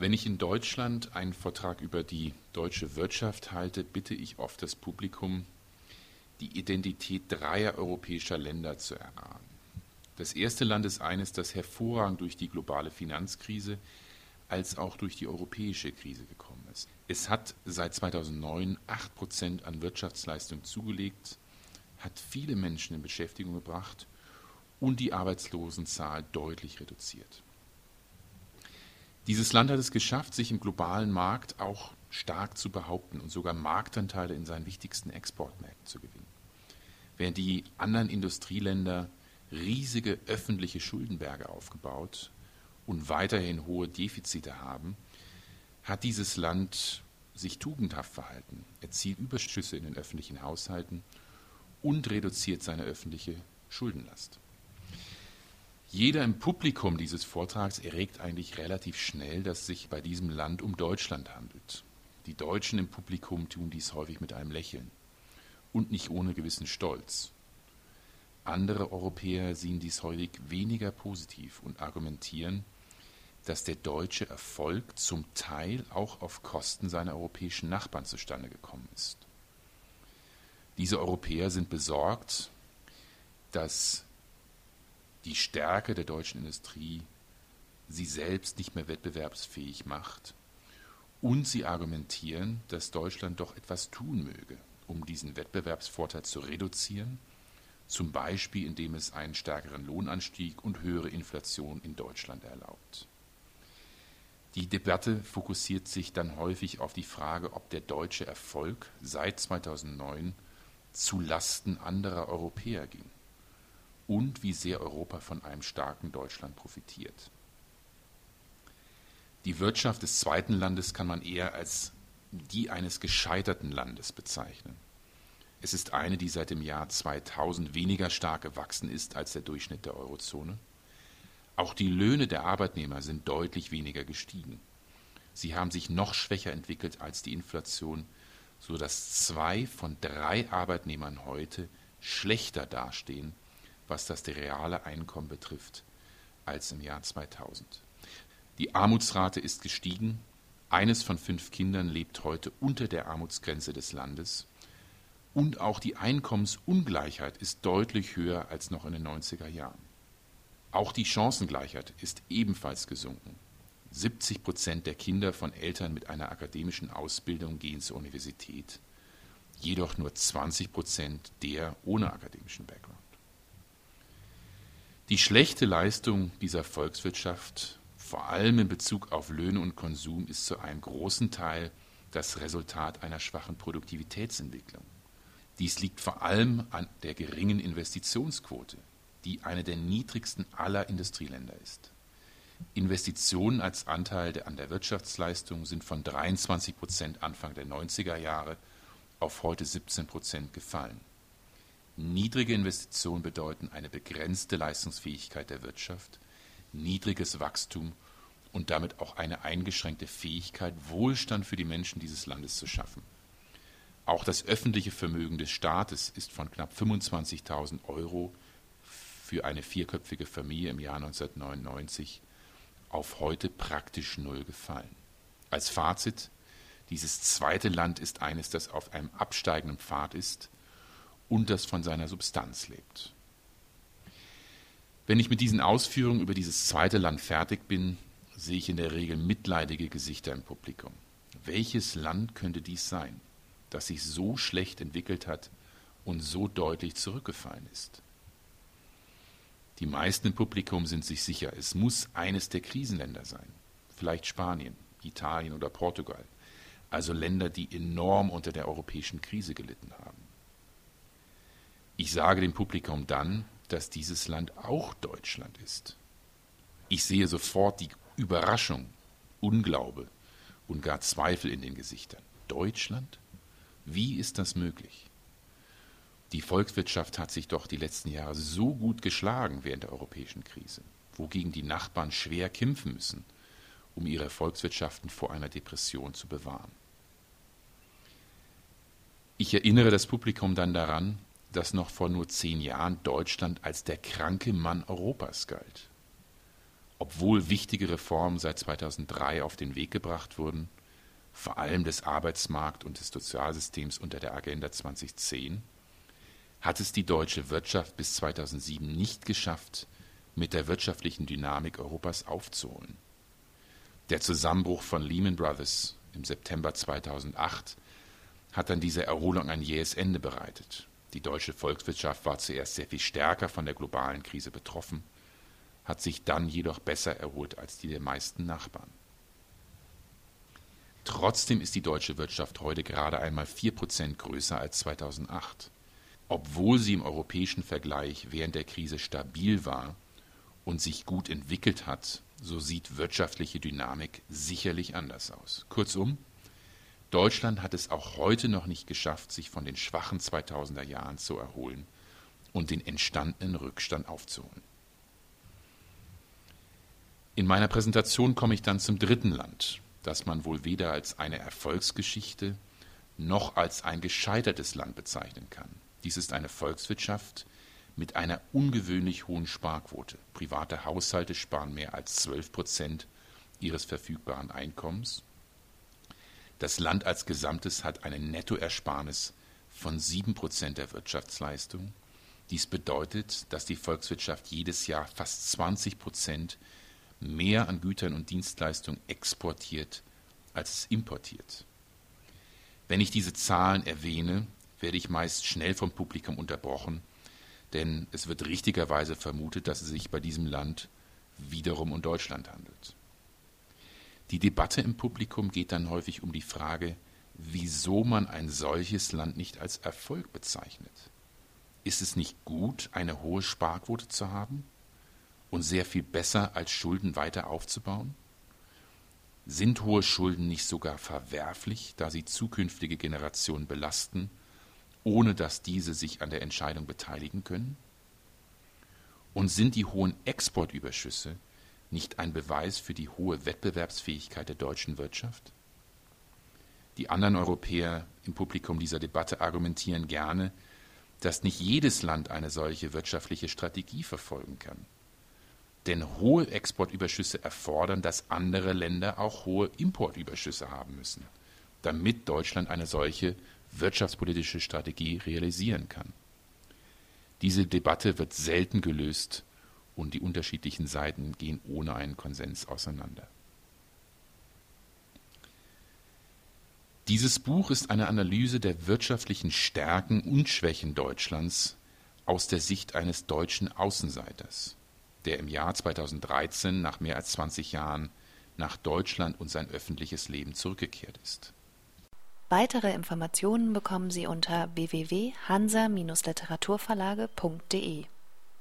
Wenn ich in Deutschland einen Vortrag über die deutsche Wirtschaft halte, bitte ich oft das Publikum, die Identität dreier europäischer Länder zu erahnen. Das erste Land ist eines, das hervorragend durch die globale Finanzkrise als auch durch die europäische Krise gekommen ist. Es hat seit 2009 8% an Wirtschaftsleistung zugelegt, hat viele Menschen in Beschäftigung gebracht und die Arbeitslosenzahl deutlich reduziert. Dieses Land hat es geschafft, sich im globalen Markt auch stark zu behaupten und sogar Marktanteile in seinen wichtigsten Exportmärkten zu gewinnen. Während die anderen Industrieländer riesige öffentliche Schuldenberge aufgebaut und weiterhin hohe Defizite haben, hat dieses Land sich tugendhaft verhalten, erzielt Überschüsse in den öffentlichen Haushalten und reduziert seine öffentliche Schuldenlast. Jeder im Publikum dieses Vortrags erregt eigentlich relativ schnell, dass es sich bei diesem Land um Deutschland handelt. Die Deutschen im Publikum tun dies häufig mit einem Lächeln und nicht ohne gewissen Stolz. Andere Europäer sehen dies häufig weniger positiv und argumentieren, dass der deutsche Erfolg zum Teil auch auf Kosten seiner europäischen Nachbarn zustande gekommen ist. Diese Europäer sind besorgt, dass die Stärke der deutschen Industrie sie selbst nicht mehr wettbewerbsfähig macht und sie argumentieren, dass Deutschland doch etwas tun möge, um diesen Wettbewerbsvorteil zu reduzieren, zum Beispiel indem es einen stärkeren Lohnanstieg und höhere Inflation in Deutschland erlaubt. Die Debatte fokussiert sich dann häufig auf die Frage, ob der deutsche Erfolg seit 2009 zu Lasten anderer Europäer ging und wie sehr Europa von einem starken Deutschland profitiert. Die Wirtschaft des zweiten Landes kann man eher als die eines gescheiterten Landes bezeichnen. Es ist eine, die seit dem Jahr 2000 weniger stark gewachsen ist als der Durchschnitt der Eurozone. Auch die Löhne der Arbeitnehmer sind deutlich weniger gestiegen. Sie haben sich noch schwächer entwickelt als die Inflation, sodass 2 von 3 Arbeitnehmern heute schlechter dastehen, was das reale Einkommen betrifft, als im Jahr 2000. Die Armutsrate ist gestiegen. Eines von 5 Kindern lebt heute unter der Armutsgrenze des Landes. Und auch die Einkommensungleichheit ist deutlich höher als noch in den 90er Jahren. Auch die Chancengleichheit ist ebenfalls gesunken. 70% der Kinder von Eltern mit einer akademischen Ausbildung gehen zur Universität, jedoch nur 20% der ohne akademischen Background. Die schlechte Leistung dieser Volkswirtschaft, vor allem in Bezug auf Löhne und Konsum, ist zu einem großen Teil das Resultat einer schwachen Produktivitätsentwicklung. Dies liegt vor allem an der geringen Investitionsquote, die eine der niedrigsten aller Industrieländer ist. Investitionen als Anteil an der Wirtschaftsleistung sind von 23% Anfang der 90er Jahre auf heute 17% gefallen. Niedrige Investitionen bedeuten eine begrenzte Leistungsfähigkeit der Wirtschaft, niedriges Wachstum und damit auch eine eingeschränkte Fähigkeit, Wohlstand für die Menschen dieses Landes zu schaffen. Auch das öffentliche Vermögen des Staates ist von knapp 25.000 € für eine 4-köpfige Familie im Jahr 1999 auf heute praktisch null gefallen. Als Fazit: Dieses zweite Land ist eines, das auf einem absteigenden Pfad ist und das von seiner Substanz lebt. Wenn ich mit diesen Ausführungen über dieses zweite Land fertig bin, sehe ich in der Regel mitleidige Gesichter im Publikum. Welches Land könnte dies sein, das sich so schlecht entwickelt hat und so deutlich zurückgefallen ist? Die meisten im Publikum sind sich sicher, es muss eines der Krisenländer sein, vielleicht Spanien, Italien oder Portugal, also Länder, die enorm unter der europäischen Krise gelitten haben. Ich sage dem Publikum dann, dass dieses Land auch Deutschland ist. Ich sehe sofort die Überraschung, Unglaube und gar Zweifel in den Gesichtern. Deutschland? Wie ist das möglich? Die Volkswirtschaft hat sich doch die letzten Jahre so gut geschlagen während der europäischen Krise, wogegen die Nachbarn schwer kämpfen müssen, um ihre Volkswirtschaften vor einer Depression zu bewahren. Ich erinnere das Publikum dann daran, dass noch vor nur 10 Jahren Deutschland als der kranke Mann Europas galt. Obwohl wichtige Reformen seit 2003 auf den Weg gebracht wurden, vor allem des Arbeitsmarkt- und des Sozialsystems unter der Agenda 2010, hat es die deutsche Wirtschaft bis 2007 nicht geschafft, mit der wirtschaftlichen Dynamik Europas aufzuholen. Der Zusammenbruch von Lehman Brothers im September 2008 hat dann dieser Erholung ein jähes Ende bereitet. Die deutsche Volkswirtschaft war zuerst sehr viel stärker von der globalen Krise betroffen, hat sich dann jedoch besser erholt als die der meisten Nachbarn. Trotzdem ist die deutsche Wirtschaft heute gerade einmal 4% größer als 2008. Obwohl sie im europäischen Vergleich während der Krise stabil war und sich gut entwickelt hat, so sieht wirtschaftliche Dynamik sicherlich anders aus. Kurzum, Deutschland hat es auch heute noch nicht geschafft, sich von den schwachen 2000er Jahren zu erholen und den entstandenen Rückstand aufzuholen. In meiner Präsentation komme ich dann zum dritten Land, das man wohl weder als eine Erfolgsgeschichte noch als ein gescheitertes Land bezeichnen kann. Dies ist eine Volkswirtschaft mit einer ungewöhnlich hohen Sparquote. Private Haushalte sparen mehr als 12% ihres verfügbaren Einkommens. Das Land als Gesamtes hat eine Nettoersparnis von 7% der Wirtschaftsleistung. Dies bedeutet, dass die Volkswirtschaft jedes Jahr fast 20% mehr an Gütern und Dienstleistungen exportiert, als es importiert. Wenn ich diese Zahlen erwähne, werde ich meist schnell vom Publikum unterbrochen, denn es wird richtigerweise vermutet, dass es sich bei diesem Land wiederum um Deutschland handelt. Die Debatte im Publikum geht dann häufig um die Frage, wieso man ein solches Land nicht als Erfolg bezeichnet. Ist es nicht gut, eine hohe Sparquote zu haben und sehr viel besser als Schulden weiter aufzubauen? Sind hohe Schulden nicht sogar verwerflich, da sie zukünftige Generationen belasten, ohne dass diese sich an der Entscheidung beteiligen können? Und sind die hohen Exportüberschüsse nicht ein Beweis für die hohe Wettbewerbsfähigkeit der deutschen Wirtschaft? Die anderen Europäer im Publikum dieser Debatte argumentieren gerne, dass nicht jedes Land eine solche wirtschaftliche Strategie verfolgen kann. Denn hohe Exportüberschüsse erfordern, dass andere Länder auch hohe Importüberschüsse haben müssen, damit Deutschland eine solche wirtschaftspolitische Strategie realisieren kann. Diese Debatte wird selten gelöst und die unterschiedlichen Seiten gehen ohne einen Konsens auseinander. Dieses Buch ist eine Analyse der wirtschaftlichen Stärken und Schwächen Deutschlands aus der Sicht eines deutschen Außenseiters, der im Jahr 2013 nach mehr als 20 Jahren nach Deutschland und sein öffentliches Leben zurückgekehrt ist. Weitere Informationen bekommen Sie unter www.hansa-literaturverlage.de.